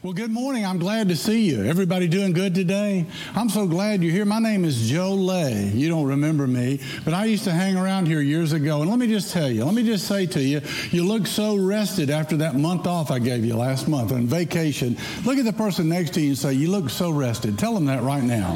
Well, good morning. I'm glad to see you. Everybody doing good today? I'm so glad you're here. My name is Joe Lay. You don't remember me, but I used to hang around here years ago. And let me just say to you, you look so rested after that month off I gave you last month on vacation. Look at the person next to you and say, you look so rested. Tell them that right now.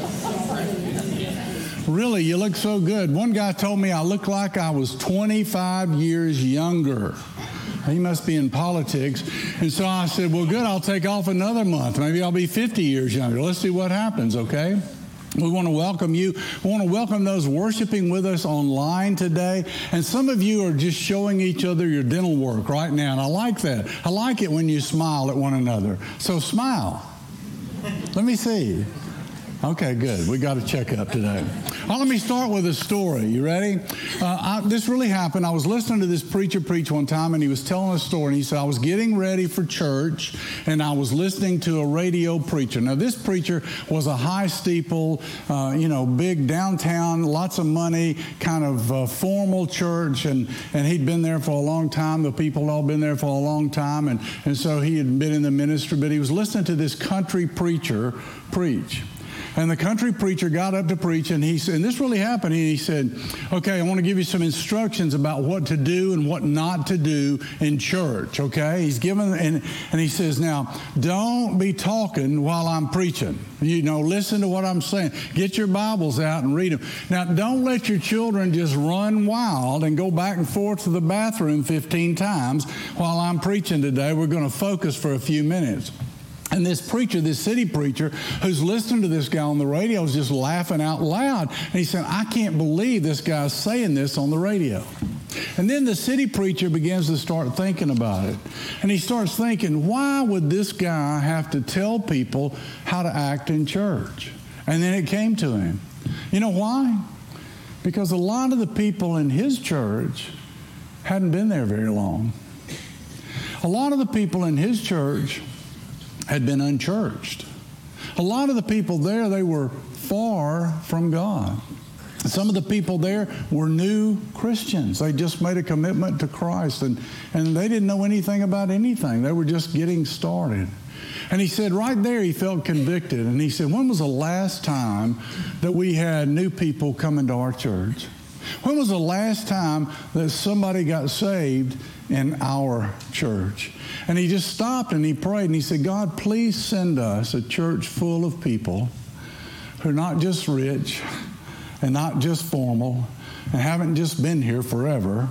Really, you look so good. One guy told me I look like I was 25 years younger. He must be in politics. And so I said, well, good, I'll take off another month. Maybe I'll be 50 years younger. Let's see what happens, okay? We want to welcome you. We want to welcome those worshiping with us online today. And some of you are just showing each other your dental work right now. And I like that. I like it when you smile at one another. So smile. Let me see. Okay, good. We got a checkup today. Well, let me start with a story. You ready? This really happened. I was listening to this preacher preach one time, and he was telling a story. And he said, I was getting ready for church, and I was listening to a radio preacher. Now, this preacher was a high steeple, big downtown, lots of money, kind of formal church, and he'd been there for a long time. The people had all been there for a long time, and so he had been in the ministry, but he was listening to this country preacher preach. And the country preacher got up to preach, and he said, and this really happened, and he said, okay, I want to give you some instructions about what to do and what not to do in church, okay? He's given, and he says, now, don't be talking while I'm preaching. Listen to what I'm saying. Get your Bibles out and read them. Now, don't let your children just run wild and go back and forth to the bathroom 15 times while I'm preaching today. We're going to focus for a few minutes. And this preacher, this city preacher, who's listening to this guy on the radio is just laughing out loud. And he said, I can't believe this guy's saying this on the radio. And then the city preacher begins to start thinking about it. And he starts thinking, why would this guy have to tell people how to act in church? And then it came to him. You know why? Because a lot of the people in his church hadn't been there very long. A lot of the people in his church had been unchurched. A lot of the people there, they were far from God. Some of the people there were new Christians. They just made a commitment to Christ, and they didn't know anything about anything. They were just getting started. And he said right there he felt convicted. And he said, when was the last time that we had new people come into our church? When was the last time that somebody got saved in our church? And he just stopped and he prayed and he said, God, please send us a church full of people who are not just rich and not just formal and haven't just been here forever.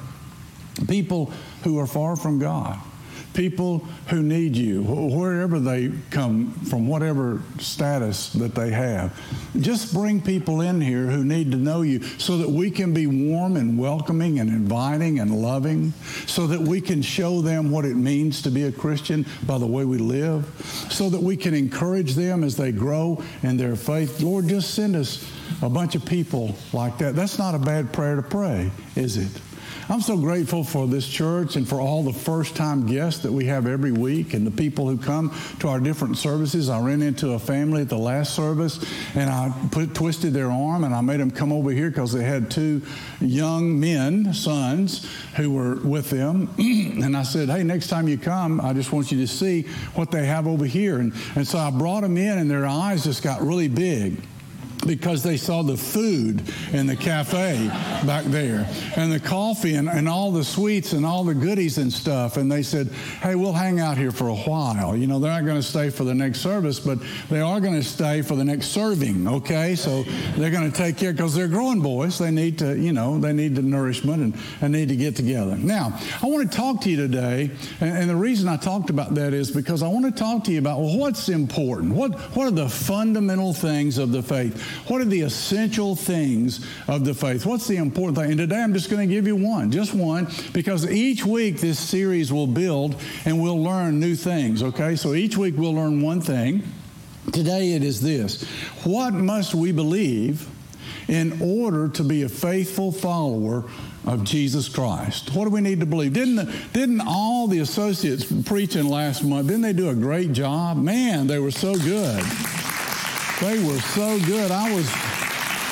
People who are far from God. People who need you, wherever they come from, whatever status that they have. Just bring people in here who need to know you so that we can be warm and welcoming and inviting and loving, so that we can show them what it means to be a Christian by the way we live, so that we can encourage them as they grow in their faith. Lord, just send us a bunch of people like that. That's not a bad prayer to pray, is it? I'm so grateful for this church and for all the first-time guests that we have every week and the people who come to our different services. I ran into a family at the last service, and I twisted their arm, and I made them come over here because they had two young men, sons, who were with them. And I said, hey, next time you come, I just want you to see what they have over here. And so I brought them in, and their eyes just got really big, because they saw the food in the cafe back there and the coffee and all the sweets and all the goodies and stuff. And they said, hey, we'll hang out here for a while. They're not going to stay for the next service, but they are going to stay for the next serving, okay? So they're going to take care, because they're growing boys. They need to, they need the nourishment and need to get together. Now, I want to talk to you today, and the reason I talked about that is because I want to talk to you about, well, what's important? What are the fundamental things of the faith? What are the essential things of the faith? What's the important thing? And today I'm just going to give you one, just one, because each week this series will build and we'll learn new things, okay? So each week we'll learn one thing. Today it is this: what must we believe in order to be a faithful follower of Jesus Christ? What do we need to believe? Didn't all the associates preaching last month, didn't they do a great job? Man, they were so good. They were so good.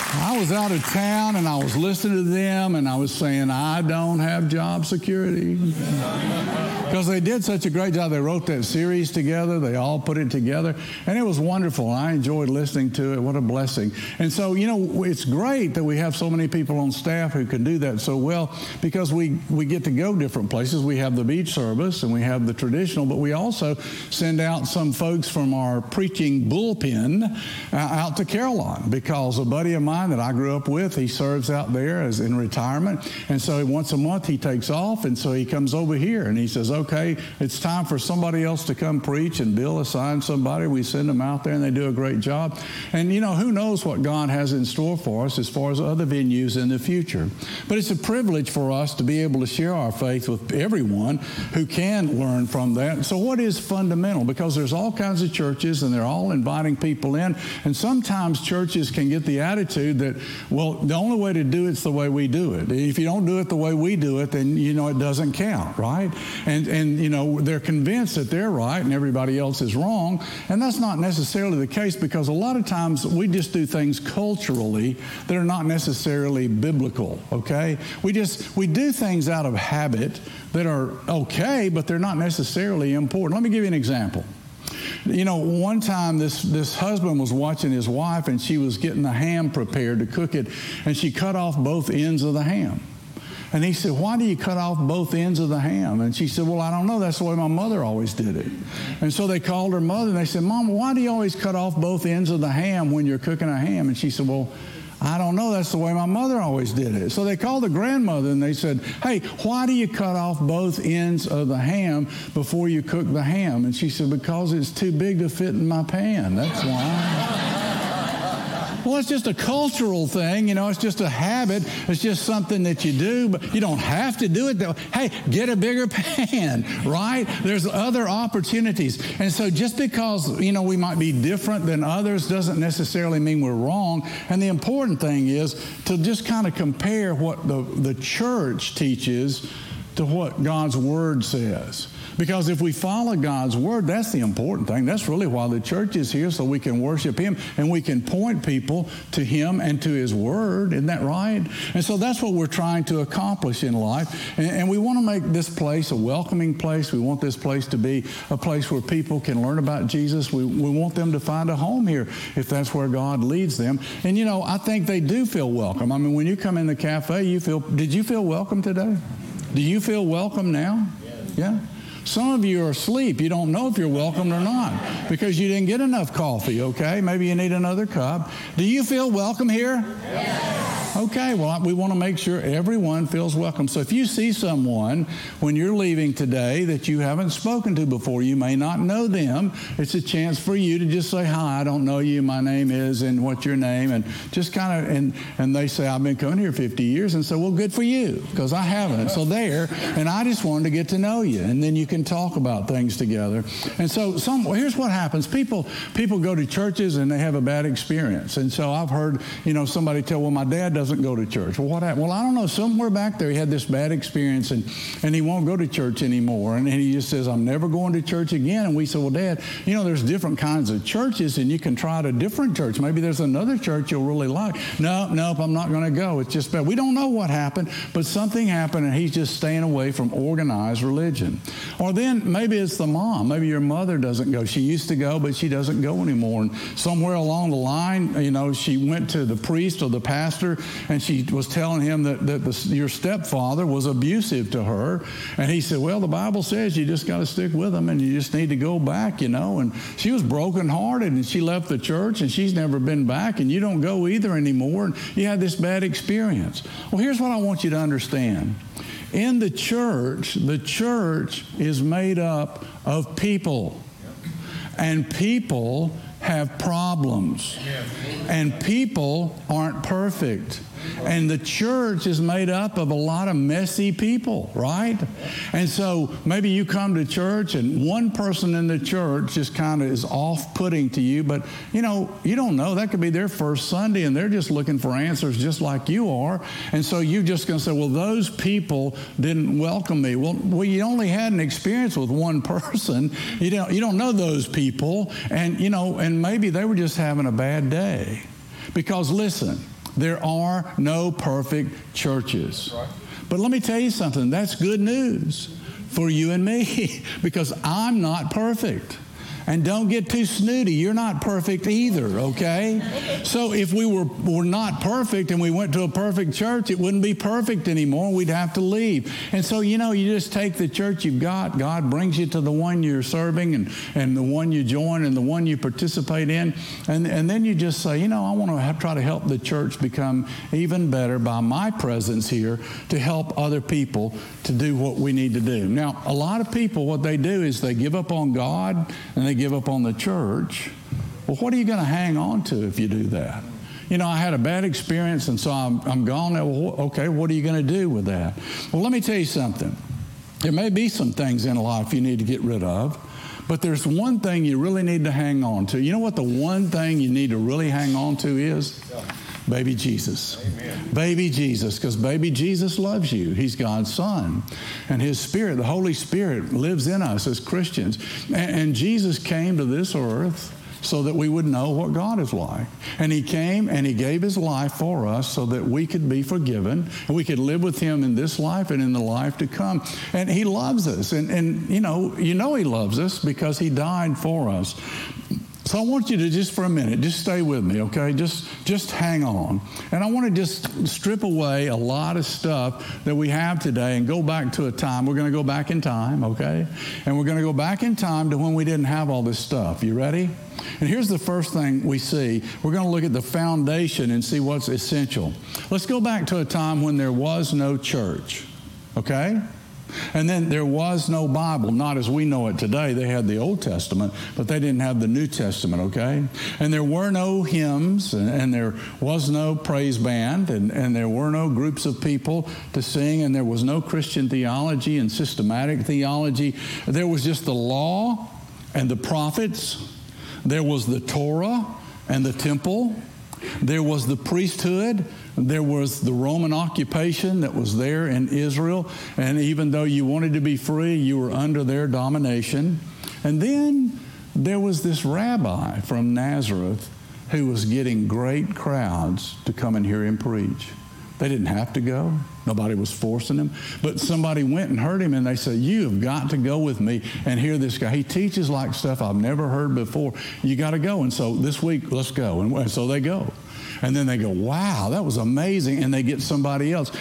I was out of town and I was listening to them and I was saying, I don't have job security. Because they did such a great job. They wrote that series together. They all put it together. And it was wonderful. I enjoyed listening to it. What a blessing. And so, it's great that we have so many people on staff who can do that so well because we get to go different places. We have the beach service and we have the traditional, but we also send out some folks from our preaching bullpen out to Caroline because a buddy of mine that I grew up with, he serves out there as in retirement. And so once a month he takes off. And so he comes over here and he says, okay, it's time for somebody else to come preach, and Bill assigns somebody. We send them out there and they do a great job. And who knows what God has in store for us as far as other venues in the future. But it's a privilege for us to be able to share our faith with everyone who can learn from that. So what is fundamental? Because there's all kinds of churches and they're all inviting people in. And sometimes churches can get the attitude that, well, the only way to do it's the way we do it. If you don't do it the way we do it, then it doesn't count, right? And they're convinced that they're right and everybody else is wrong. And that's not necessarily the case because a lot of times we just do things culturally that are not necessarily biblical, okay? We do things out of habit that are okay, but they're not necessarily important. Let me give you an example. One time this husband was watching his wife and she was getting the ham prepared to cook it, and she cut off both ends of the ham. And he said, why do you cut off both ends of the ham? And she said, well, I don't know. That's the way my mother always did it. And so they called her mother and they said, Mom, why do you always cut off both ends of the ham when you're cooking a ham? And she said, well, I don't know. That's the way my mother always did it. So they called the grandmother and they said, hey, why do you cut off both ends of the ham before you cook the ham? And she said, because it's too big to fit in my pan. That's why. Well, it's just a cultural thing. It's just a habit. It's just something that you do, but you don't have to do it that way. Hey, get a bigger pan, right? There's other opportunities. And so just because, we might be different than others doesn't necessarily mean we're wrong. And the important thing is to just kind of compare what the church teaches to what God's Word says. Because if we follow God's Word, that's the important thing. That's really why the church is here, so we can worship Him and we can point people to Him and to His Word. Isn't that right? And so that's what we're trying to accomplish in life. And we want to make this place a welcoming place. We want this place to be a place where people can learn about Jesus. We want them to find a home here if that's where God leads them. And, I think they do feel welcome. I mean, when you come in the cafe, did you feel welcome today? Do you feel welcome now? Yes. Yeah? Some of you are asleep. You don't know if you're welcomed or not because you didn't get enough coffee, okay? Maybe you need another cup. Do you feel welcome here? Yes. Okay, well, we want to make sure everyone feels welcome. So if you see someone when you're leaving today that you haven't spoken to before, you may not know them, it's a chance for you to just say, hi, I don't know you, my name is, and what's your name, and just kind of, and they say, I've been coming here 50 years, and so, well, good for you, because I haven't. So there, and I just wanted to get to know you, and then you can talk about things together. And so here's what happens. People go to churches and they have a bad experience. And so I've heard, somebody tell, well, my dad doesn't go to church. Well, what happened? Well, I don't know. Somewhere back there he had this bad experience and he won't go to church anymore. And he just says, I'm never going to church again. And we said, well, Dad, there's different kinds of churches and you can try a different church. Maybe there's another church you'll really like. Nope, I'm not going to go. It's just bad. We don't know what happened, but something happened and he's just staying away from organized religion. Or then maybe it's the mom. Maybe your mother doesn't go. She used to go, but she doesn't go anymore. And somewhere along the line, she went to the priest or the pastor, and she was telling him that your stepfather was abusive to her. And he said, well, the Bible says you just got to stick with him, and you just need to go back, And she was brokenhearted, and she left the church, and she's never been back, and you don't go either anymore. And you had this bad experience. Well, here's what I want you to understand. In the church is made up of people. And people have problems. And people aren't perfect. And the church is made up of a lot of messy people, right? And so maybe you come to church and one person in the church just kind of is off-putting to you, but you don't know. That could be their first Sunday and they're just looking for answers just like you are. And so you're just going to say, well, those people didn't welcome me. Well, you only had an experience with one person. You don't know those people. And, and maybe they were just having a bad day. Because listen, There are no perfect churches. But let me tell you something. That's good news for you and me because I'm not perfect. And don't get too snooty. You're not perfect either, okay? So if we were not perfect and we went to a perfect church, it wouldn't be perfect anymore. We'd have to leave. And so, you just take the church you've got. God brings you to the one you're serving and the one you join and the one you participate in. And then you just say, I want to try to help the church become even better by my presence here to help other people to do what we need to do. Now, a lot of people, what they do is they give up on God and they give up on the church. Well, what are you going to hang on to if you do that? I had a bad experience, and so I'm gone. Well, okay, what are you going to do with that? Well, let me tell you something. There may be some things in life you need to get rid of, but there's one thing you really need to hang on to. You know what the one thing you need to really hang on to is? Baby Jesus. Amen. Baby Jesus, because baby Jesus loves you. He's God's Son. And His Spirit, the Holy Spirit, lives in us as Christians. And Jesus came to this earth so that we would know what God is like. And He came and He gave His life for us so that we could be forgiven and we could live with Him in this life and in the life to come. And He loves us. And He loves us because He died for us. So I want you to just for a minute, just stay with me, okay? Just hang on. And I want to just strip away a lot of stuff that we have today and go back to a time. We're going to go back in time, okay? And we're going to go back in time to when we didn't have all this stuff. You ready? And here's the first thing we see. We're going to look at the foundation and see what's essential. Let's go back to a time when there was no church, okay? And then there was no Bible, not as we know it today. They had the Old Testament, but they didn't have the New Testament, okay? And there were no hymns, and there was no praise band, and there were no groups of people to sing, and there was no Christian theology and systematic theology. There was just the law and the prophets. There was the Torah and the temple. There was the priesthood. There was the Roman occupation that was there in Israel. And even though you wanted to be free, you were under their domination. And then there was this rabbi from Nazareth who was getting great crowds to come and hear him preach. They didn't have to go. Nobody was forcing them. But somebody went and heard him, and they said, you have got to go with me and hear this guy. He teaches like stuff I've never heard before. You got to go. And so this week, let's go. And so they go. And then they go, wow, that was amazing. And they get somebody else.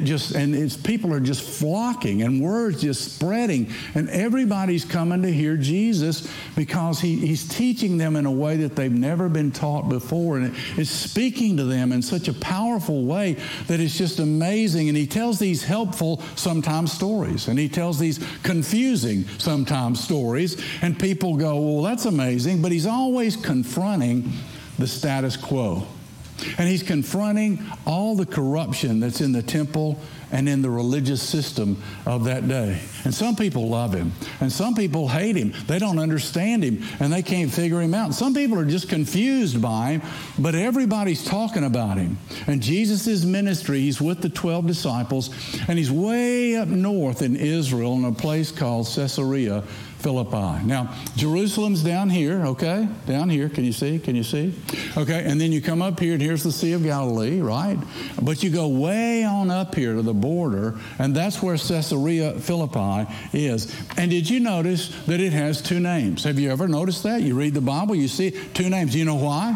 And people are just flocking and words just spreading. And everybody's coming to hear Jesus because he's teaching them in a way that they've never been taught before. And it's speaking to them in such a powerful way that it's just amazing. And he tells these helpful sometimes stories. And he tells these confusing sometimes stories. And people go, well, that's amazing. But he's always confronting the status quo. And he's confronting all the corruption that's in the temple and in the religious system of that day. And some people love him, and some people hate him. They don't understand him, and they can't figure him out. Some people are just confused by him, but everybody's talking about him. And Jesus' ministry, he's with the 12 disciples, and he's way up north in Israel in a place called Caesarea Philippi. Now, Jerusalem's down here, okay? Down here. Can you see? Can you see? Okay, and then you come up here, and here's the Sea of Galilee, right? But you go way on up here to the border, and that's where Caesarea Philippi is. And did you notice that it has two names? Have you ever noticed that? You read the Bible, you see two names. Do you know why?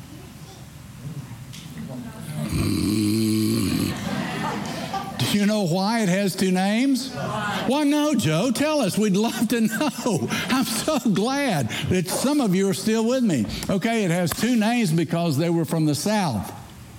Do you know why it has two names? Why, no, Joe. Tell us. We'd love to know. I'm so glad that some of you are still with me. Okay, it has two names because they were from the south.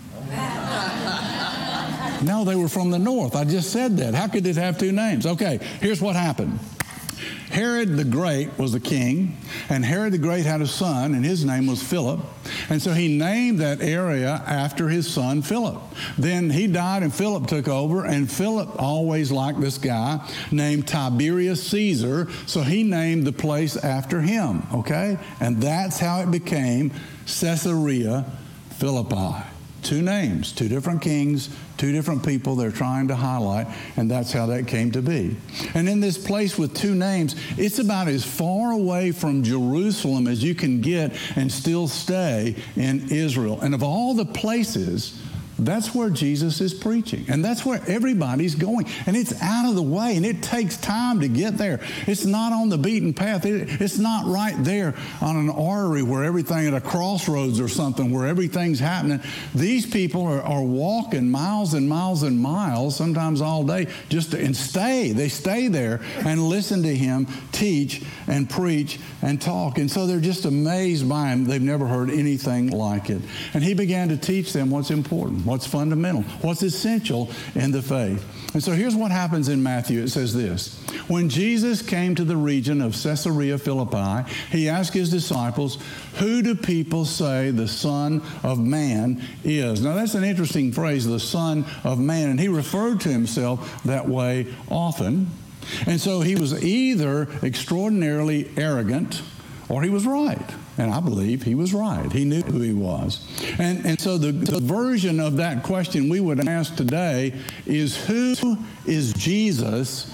No, they were from the north. I just said that. How could it have two names? Okay, here's what happened. Herod the Great was the king, and Herod the Great had a son, and his name was Philip. And so he named that area after his son Philip. Then he died, and Philip took over, and Philip always liked this guy named Tiberius Caesar, so he named the place after him, okay? And that's how it became Caesarea Philippi. Two names, two different kings, two different people they're trying to highlight, and that's how that came to be. And in this place with two names, it's about as far away from Jerusalem as you can get and still stay in Israel. And of all the places That's where Jesus is preaching. And that's where everybody's going. And it's out of the way. And it takes time to get there. It's not on the beaten path. It's not right there on an artery where everything at a crossroads or something where everything's happening. These people are walking miles and miles and miles, sometimes all day, and stay. They stay there and listen to him teach and preach and talk. And so they're just amazed by him. They've never heard anything like it. And he began to teach them what's important, what's fundamental, what's essential in the faith. And so here's what happens in Matthew. It says this: when Jesus came to the region of Caesarea Philippi, he asked his disciples, "Who do people say the Son of Man is?" Now that's an interesting phrase, the Son of Man. And he referred to himself that way often. And so he was either extraordinarily arrogant or he was right. And I believe he was right. He knew who he was. And so the version of that question we would ask today is, who is Jesus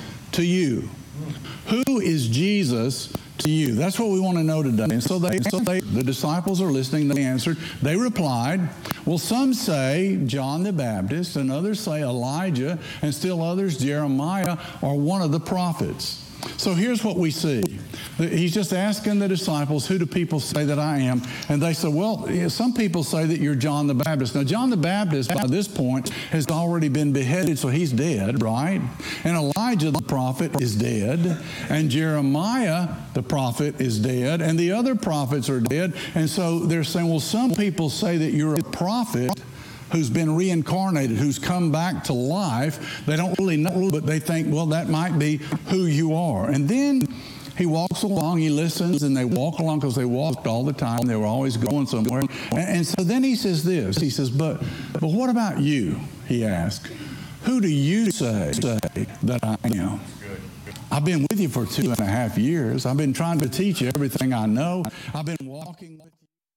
to you? Who is Jesus to you? That's what we want to know today. And so the disciples are listening. They answered. They replied, well, some say John the Baptist, and others say Elijah, and still others Jeremiah or one of the prophets. So here's what we see. He's just asking the disciples, who do people say that I am? And they say, well, some people say that you're John the Baptist. Now, John the Baptist, by this point, has already been beheaded, so he's dead, right? And Elijah the prophet is dead. And Jeremiah the prophet is dead. And the other prophets are dead. And so they're saying, well, some people say that you're a prophet who's been reincarnated, who's come back to life. They don't really know, but they think, well, that might be who you are. And then he walks along, he listens, and they walk along because they walked all the time. They were always going somewhere. And so then he says this. He says, but what about you? He asked. Who do you say that I am? I've been with you for 2.5 years. I've been trying to teach you everything I know. I've been walking with you.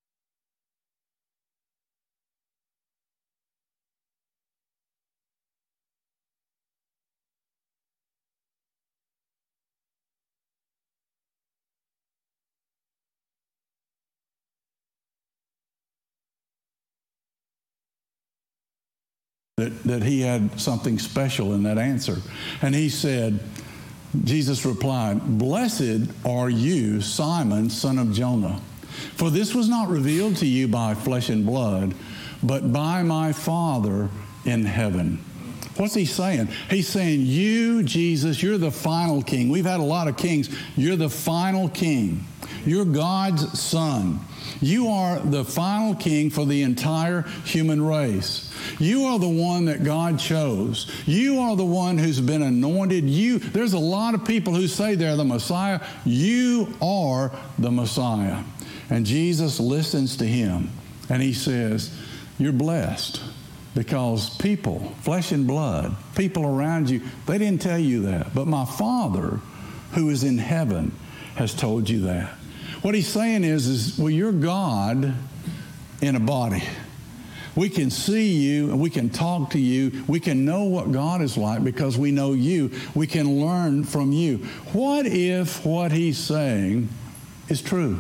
That he had something special in that answer. And he said, Jesus replied, blessed are you, Simon, son of Jonah, for this was not revealed to you by flesh and blood, but by my Father in heaven. What's he saying? He's saying, you, Jesus, you're the final king. We've had a lot of kings. You're the final king. You're God's son. You are the final king for the entire human race. You are the one that God chose. You are the one who's been anointed. There's a lot of people who say they're the Messiah. You are the Messiah. And Jesus listens to him, and he says, you're blessed. Because people, flesh and blood, people around you, they didn't tell you that. But my Father, who is in heaven, has told you that. What he's saying is well, you're God in a body. We can see you and we can talk to you. We can know what God is like because we know you. We can learn from you. What if what he's saying is true?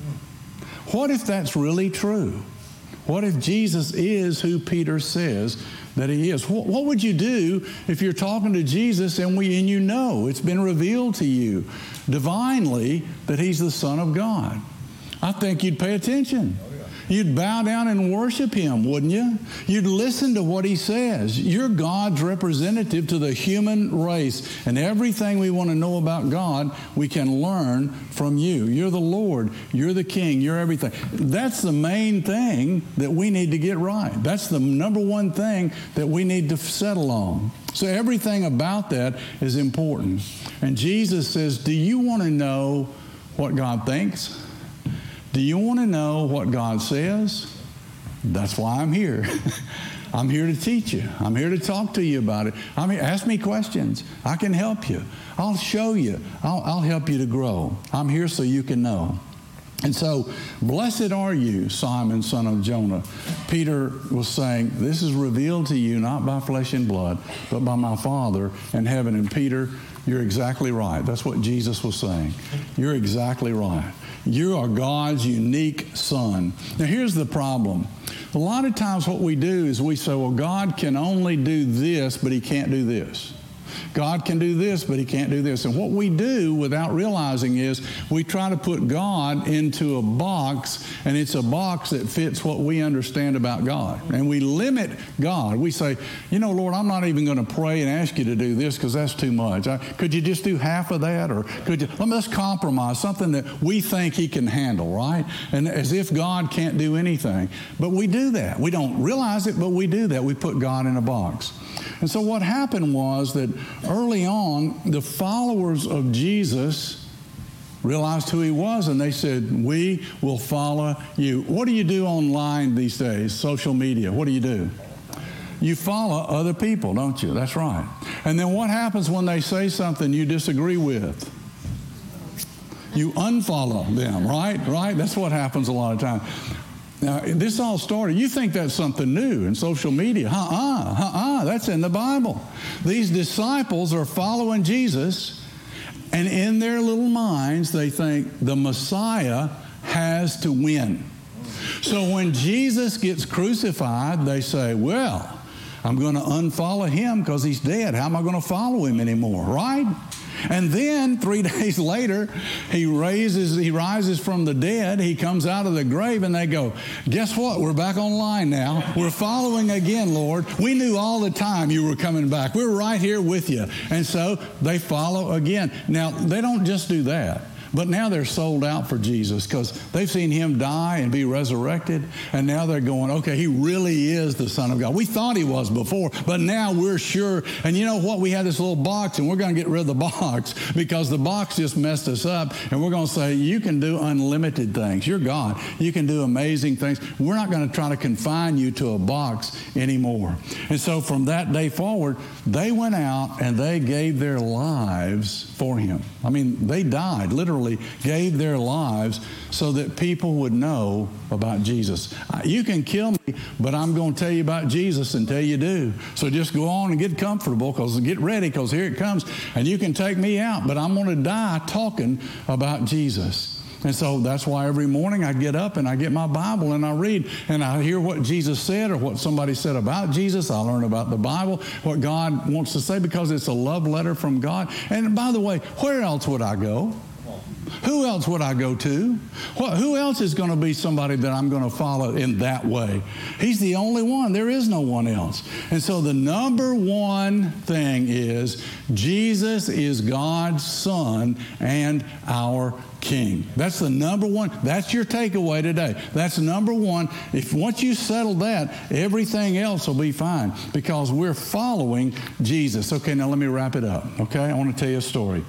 What if that's really true? What if Jesus is who Peter says that he is? What would you do if you're talking to Jesus and you know it's been revealed to you divinely that he's the Son of God? I think you'd pay attention. You'd bow down and worship him, wouldn't you? You'd listen to what he says. You're God's representative to the human race. And everything we want to know about God, we can learn from you. You're the Lord. You're the King. You're everything. That's the main thing that we need to get right. That's the number one thing that we need to settle on. So everything about that is important. And Jesus says, do you want to know what God thinks? Do you want to know what God says? That's why I'm here. I'm here to teach you. I'm here to talk to you about it. Ask me questions. I can help you. I'll show you. I'll help you to grow. I'm here so you can know. And so, blessed are you, Simon, son of Jonah. Peter was saying, this is revealed to you not by flesh and blood, but by my Father in heaven. And Peter, you're exactly right. That's what Jesus was saying. You're exactly right. You are God's unique son. Now, here's the problem. A lot of times what we do is we say, well, God can only do this, but he can't do this. God can do this, but he can't do this. And what we do without realizing is we try to put God into a box, and it's a box that fits what we understand about God. And we limit God. We say, you know, Lord, I'm not even going to pray and ask you to do this because that's too much. Could you just do half of that? Or could you, let's compromise, something that we think he can handle, right? And as if God can't do anything. But we do that. We don't realize it, but we do that. We put God in a box. And so what happened was that early on, the followers of Jesus realized who he was, and they said, we will follow you. What do you do online these days? Social media. What do? You follow other people, don't you? That's right. And then what happens when they say something you disagree with? You unfollow them, right? Right? That's what happens a lot of times. Now, this all started, you think that's something new in social media. That's in the Bible. These disciples are following Jesus, and in their little minds, they think the Messiah has to win. So when Jesus gets crucified, they say, well, I'm going to unfollow him because he's dead. How am I going to follow him anymore, right? And then 3 days later, he rises from the dead. He comes out of the grave, and they go, guess what? We're back online now. We're following again, Lord. We knew all the time you were coming back. We're right here with you. And so they follow again. Now, they don't just do that. But now they're sold out for Jesus because they've seen him die and be resurrected. And now they're going, okay, he really is the Son of God. We thought he was before, but now we're sure. And you know what? We had this little box, and we're going to get rid of the box because the box just messed us up. And we're going to say, you can do unlimited things. You're God. You can do amazing things. We're not going to try to confine you to a box anymore. And so from that day forward, they went out and they gave their lives for him. I mean, they died, literally gave their lives so that people would know about Jesus. You can kill me, but I'm going to tell you about Jesus until you do. So just go on and get comfortable, get ready, because here it comes. And you can take me out, but I'm going to die talking about Jesus. And so that's why every morning I get up and I get my Bible and I read and I hear what Jesus said or what somebody said about Jesus. I learn about the Bible, what God wants to say, because it's a love letter from God. And by the way, where else would I go? Who else would I go to? Who else is going to be somebody that I'm going to follow in that way? He's the only one. There is no one else. And so the number one thing is Jesus is God's Son and our King. That's the number one. That's your takeaway today. That's number one. If once you settle that, everything else will be fine because we're following Jesus. Okay, now let me wrap it up. Okay, I want to tell you a story.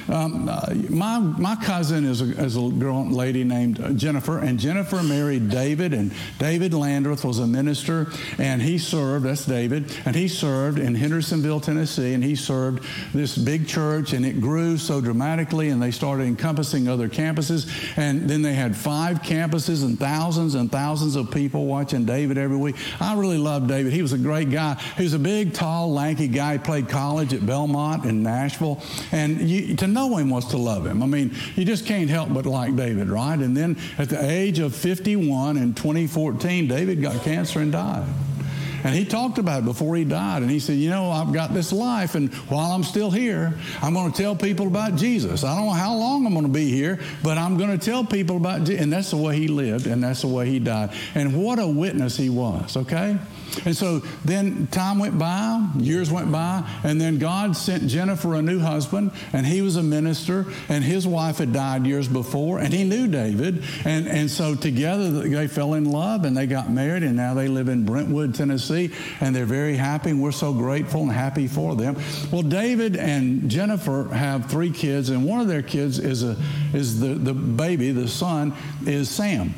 My cousin is a girl, lady named Jennifer, and Jennifer married David, and David Landreth was a minister, and he served, that's David, and he served in Hendersonville, Tennessee, and he served this big church, and it grew so dramatically, and they started encompassing other campuses, and then they had 5 campuses and thousands of people watching David every week. I really loved David. He was a great guy. He was a big, tall, lanky guy. He played college at Belmont in Nashville, and to know him was to love him. I mean, you just can't help but like David, right? And then at the age of 51 in 2014, David got cancer and died. And he talked about it before he died. And he said, you know, I've got this life, and while I'm still here, I'm going to tell people about Jesus. I don't know how long I'm going to be here, but I'm going to tell people about Jesus. And that's the way he lived, and that's the way he died. And what a witness he was, okay? And so then time went by, years went by, and then God sent Jennifer a new husband, and he was a minister, and his wife had died years before, and he knew David. And so together they fell in love, and they got married, and now they live in Brentwood, Tennessee, and they're very happy, and we're so grateful and happy for them. Well, David and Jennifer have 3 kids, and one of their kids is the baby, the son, is Sam.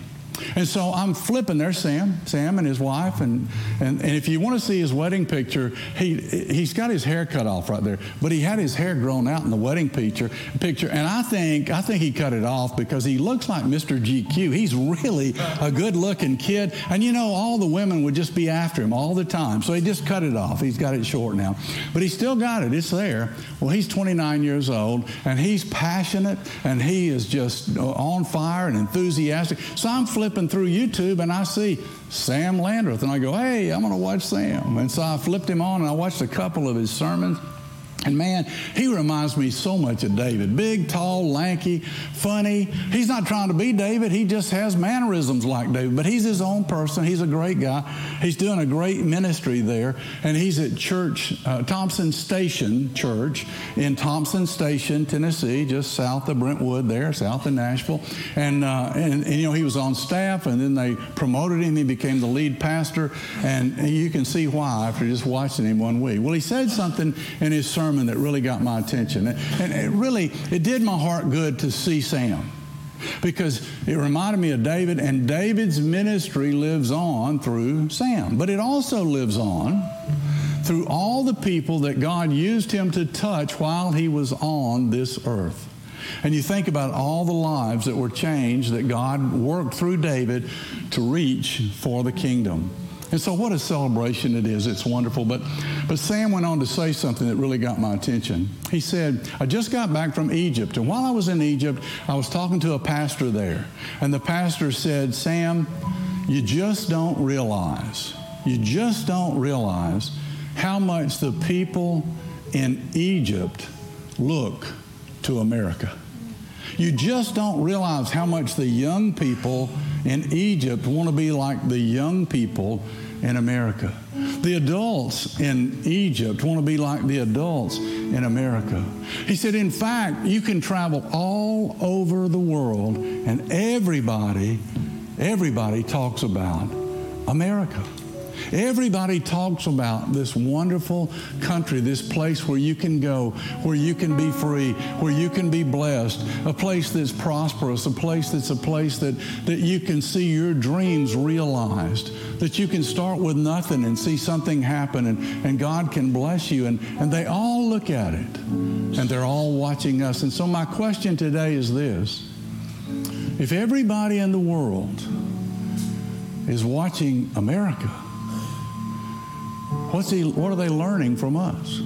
And so I'm flipping. There's Sam and his wife. And if you want to see his wedding picture, he's got his hair cut off right there. But he had his hair grown out in the wedding picture. And I think he cut it off because he looks like Mr. GQ. He's really a good-looking kid. And, you know, all the women would just be after him all the time. So he just cut it off. He's got it short now. But he's still got it. It's there. Well, he's 29 years old, and he's passionate, and he is just on fire and enthusiastic. So I'm flipping through YouTube, and I see Sam Landreth, and I go, hey, I'm going to watch Sam. And so I flipped him on, and I watched a couple of his sermons. And man, he reminds me so much of David. Big, tall, lanky, funny. He's not trying to be David. He just has mannerisms like David. But he's his own person. He's a great guy. He's doing a great ministry there. And he's at Thompson Station Church in Thompson Station, Tennessee, just south of Brentwood there, south of Nashville. And you know, he was on staff, and then they promoted him. He became the lead pastor. And you can see why after just watching him one week. Well, he said something in his sermon that really got my attention. And it did my heart good to see Sam, because it reminded me of David, and David's ministry lives on through Sam. But it also lives on through all the people that God used him to touch while he was on this earth. And you think about all the lives that were changed that God worked through David to reach for the kingdom. And so what a celebration it is. It's wonderful. But Sam went on to say something that really got my attention. He said, I just got back from Egypt. And while I was in Egypt, I was talking to a pastor there. And the pastor said, Sam, you just don't realize how much the people in Egypt look to America. You just don't realize how much the young people in Egypt want to be like the young people in America. The adults in Egypt want to be like the adults in America. He said, in fact, you can travel all over the world, and everybody talks about America. Everybody talks about this wonderful country, this place where you can go, where you can be free, where you can be blessed, a place that's prosperous, a place that you can see your dreams realized, that you can start with nothing and see something happen, and God can bless you. And they all look at it, and they're all watching us. And so my question today is this. If everybody in the world is watching America, what are they learning from us?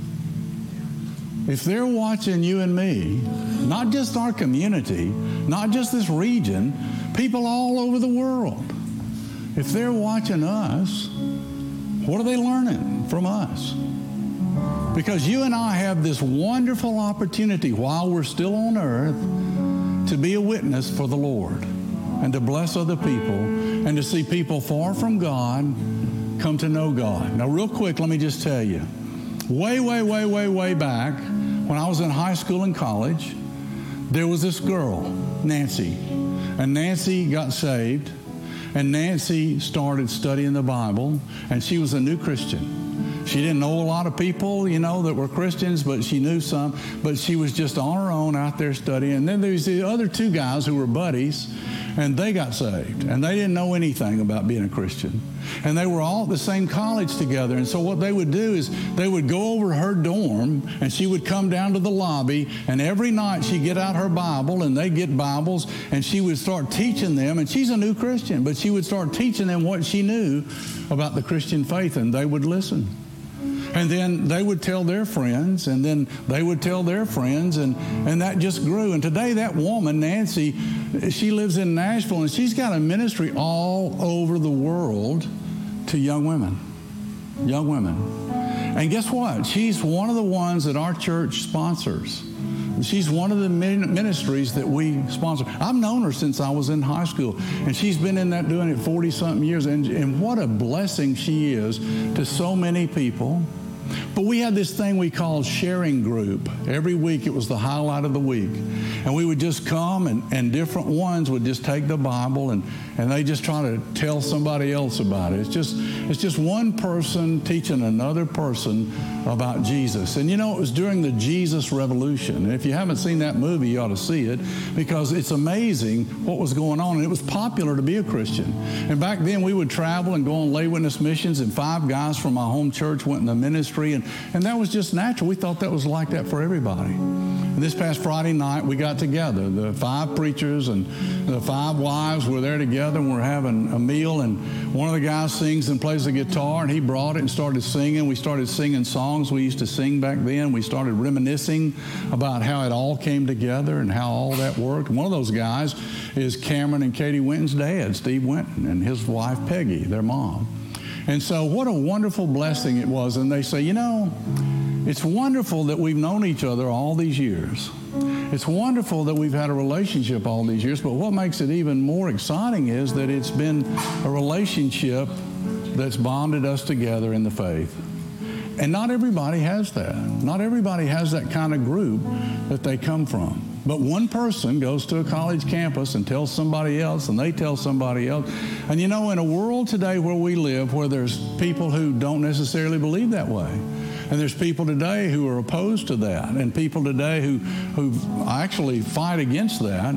If they're watching you and me, not just our community, not just this region, people all over the world, if they're watching us, what are they learning from us? Because you and I have this wonderful opportunity while we're still on earth to be a witness for the Lord and to bless other people and to see people far from God come to know God. Now, real quick, let me just tell you, way back when I was in high school and college, there was this girl, Nancy, and Nancy got saved, and Nancy started studying the Bible, and she was a new Christian. She didn't know a lot of people, you know, that were Christians, but she knew some, but she was just on her own out there studying. And then there was the other two guys who were buddies, and they got saved, and they didn't know anything about being a Christian. And they were all at the same college together. And so what they would do is they would go over to her dorm, and she would come down to the lobby, and every night she'd get out her Bible, and they'd get Bibles, and she would start teaching them. And she's a new Christian, but she would start teaching them what she knew about the Christian faith, and they would listen. And then they would tell their friends, and then they would tell their friends, and that just grew. And today that woman, Nancy, she lives in Nashville, and she's got a ministry all over the world to young women. Young women. And guess what? She's one of the ones that our church sponsors. She's one of the ministries that we sponsor. I've known her since I was in high school, and she's been in that doing it 40-something years. And what a blessing she is to so many people. But we had this thing we called sharing group. Every week it was the highlight of the week. And we would just come and different ones would just take the Bible and they just try to tell somebody else about it. It's just one person teaching another person about Jesus. And you know, it was during the Jesus Revolution. And if you haven't seen that movie, you ought to see it, because it's amazing what was going on. And it was popular to be a Christian. And back then we would travel and go on lay witness missions, and 5 guys from my home church went in the ministry, and that was just natural. We thought that was like that for everybody. And this past Friday night, we got together. The 5 preachers and the 5 wives were there together, and we're having a meal, and one of the guys sings and plays the guitar, and he brought it and started singing. We started singing songs we used to sing back then. We started reminiscing about how it all came together and how all that worked. One of those guys is Cameron and Katie Winton's dad, Steve Winton, and his wife, Peggy, their mom. And so what a wonderful blessing it was. And they say, you know, it's wonderful that we've known each other all these years. It's wonderful that we've had a relationship all these years, but what makes it even more exciting is that it's been a relationship that's bonded us together in the faith. And not everybody has that. Not everybody has that kind of group that they come from. But one person goes to a college campus and tells somebody else, and they tell somebody else. And you know, in a world today where we live, where there's people who don't necessarily believe that way, and there's people today who are opposed to that, and people today who actually fight against that,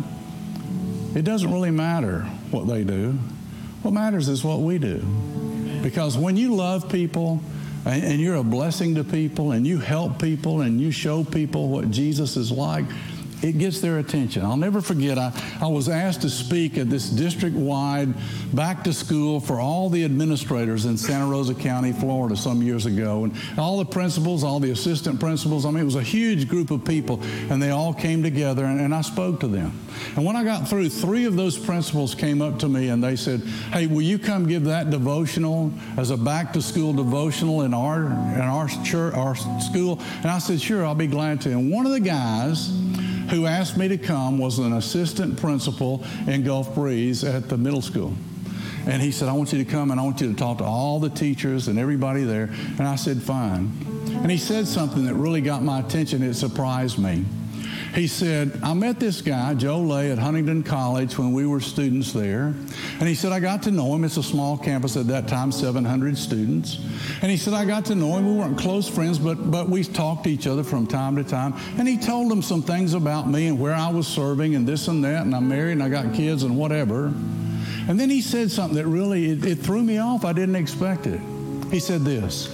it doesn't really matter what they do. What matters is what we do. Because when you love people, and you're a blessing to people, and you help people, and you show people what Jesus is like, it gets their attention. I'll never forget, I was asked to speak at this district-wide back to school for all the administrators in Santa Rosa County, Florida, some years ago. And all the principals, all the assistant principals, I mean, it was a huge group of people, and they all came together, and I spoke to them. And when I got through, 3 of those principals came up to me, and they said, hey, will you come give that devotional as a back-to-school devotional in our church, our school? And I said, sure, I'll be glad to. And one of the guys who asked me to come was an assistant principal in Gulf Breeze at the middle school. And he said, I want you to come and I want you to talk to all the teachers and everybody there. And I said, fine. And he said something that really got my attention. It surprised me. He said, I met this guy, Joe Lay, at Huntington College when we were students there. And he said, I got to know him. It's a small campus at that time, 700 students. And he said, I got to know him. We weren't close friends, but we talked to each other from time to time. And he told him some things about me and where I was serving and this and that, and I'm married and I got kids and whatever. And then he said something that really, it threw me off. I didn't expect it. He said this.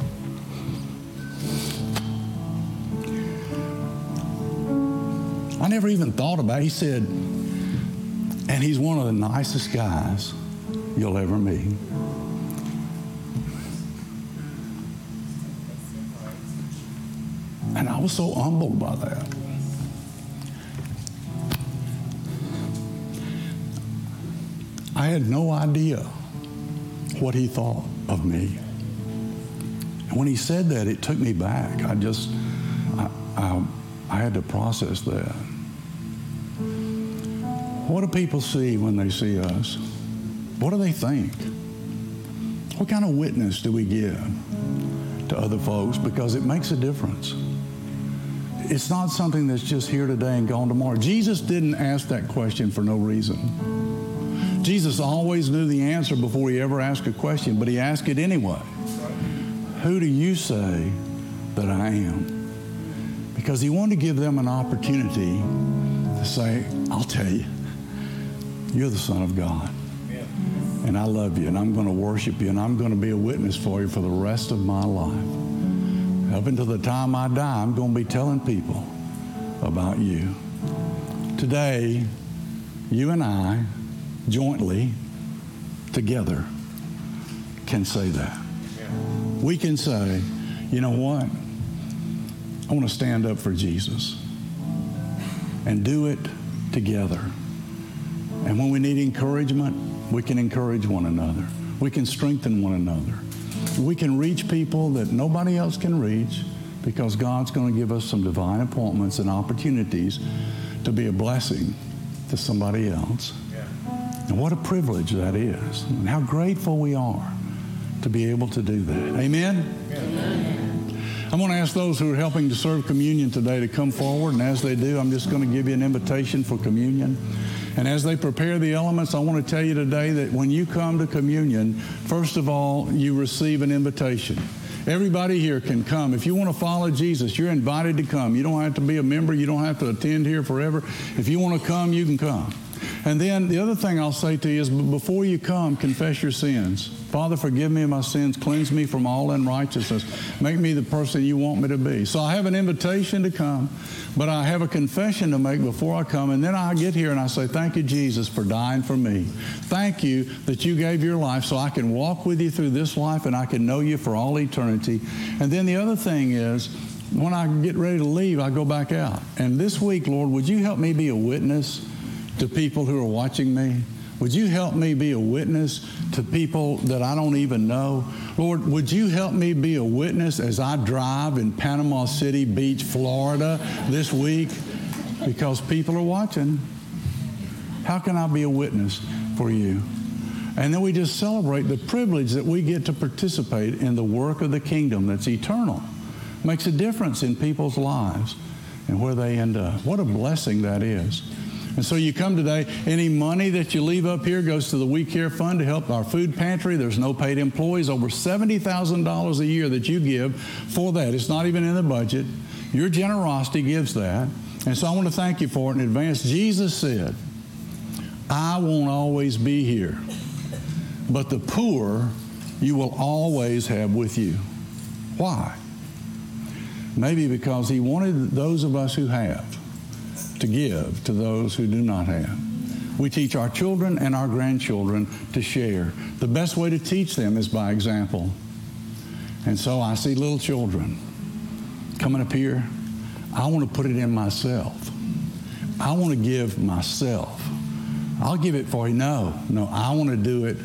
I never even thought about it. He said, and he's one of the nicest guys you'll ever meet. And I was so humbled by that. I had no idea what he thought of me. And when he said that, it took me back. I had to process that. What do people see when they see us? What do they think? What kind of witness do we give to other folks? Because it makes a difference. It's not something that's just here today and gone tomorrow. Jesus didn't ask that question for no reason. Jesus always knew the answer before he ever asked a question, but he asked it anyway. Who do you say that I am? Because he wanted to give them an opportunity to say, I'll tell you, you're the Son of God. And I love you, and I'm going to worship you, and I'm going to be a witness for you for the rest of my life. Up until the time I die, I'm going to be telling people about you. Today, you and I, jointly, together, can say that. We can say, you know what? I want to stand up for Jesus and do it together. And when we need encouragement, we can encourage one another. We can strengthen one another. We can reach people that nobody else can reach because God's going to give us some divine appointments and opportunities to be a blessing to somebody else. And what a privilege that is, and how grateful we are to be able to do that. Amen? Amen. I'm going to ask those who are helping to serve communion today to come forward, and as they do, I'm just going to give you an invitation for communion. And as they prepare the elements, I want to tell you today that when you come to communion, first of all, you receive an invitation. Everybody here can come. If you want to follow Jesus, you're invited to come. You don't have to be a member. You don't have to attend here forever. If you want to come, you can come. And then the other thing I'll say to you is before you come, confess your sins. Father, forgive me of my sins. Cleanse me from all unrighteousness. Make me the person you want me to be. So I have an invitation to come, but I have a confession to make before I come. And then I get here and I say, thank you, Jesus, for dying for me. Thank you that you gave your life so I can walk with you through this life and I can know you for all eternity. And then the other thing is, when I get ready to leave, I go back out. And this week, Lord, would you help me be a witness to people who are watching me? Would you help me be a witness to people that I don't even know? Lord, would you help me be a witness as I drive in Panama City Beach, Florida this week? Because people are watching. How can I be a witness for you? And then we just celebrate the privilege that we get to participate in the work of the kingdom that's eternal. Makes a difference in people's lives and where they end up. What a blessing that is. And so you come today, any money that you leave up here goes to the We Care Fund to help our food pantry. There's no paid employees, over $70,000 a year that you give for that. It's not even in the budget. Your generosity gives that. And so I want to thank you for it in advance. Jesus said, I won't always be here, but the poor you will always have with you. Why? Maybe because he wanted those of us who have to give to those who do not have. We teach our children and our grandchildren to share. The best way to teach them is by example. And so I see little children coming up here. I want to put it in myself. I want to give myself. I'll give it for you. No, I want to do it.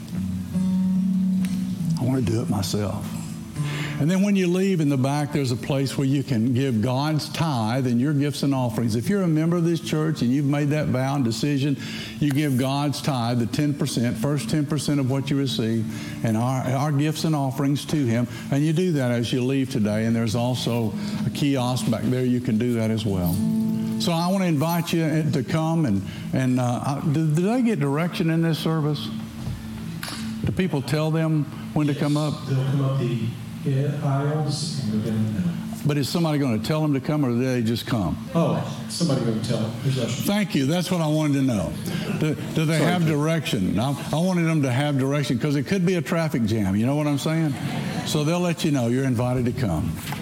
I want to do it myself. And then when you leave in the back, there's a place where you can give God's tithe and your gifts and offerings. If you're a member of this church and you've made that vow and decision, you give God's tithe, the 10%, first 10% of what you receive, and our gifts and offerings to Him. And you do that as you leave today. And there's also a kiosk back there. You can do that as well. So I want to invite you to come. And do they get direction in this service? Do people tell them when to come up? They'll come up the aisles and go down the middle. But is somebody going to tell them to come, or do they just come? Oh, somebody going to tell them. Thank you. That's what I wanted to know. Do they have direction? I wanted them to have direction because it could be a traffic jam. You know what I'm saying? So they'll let you know you're invited to come.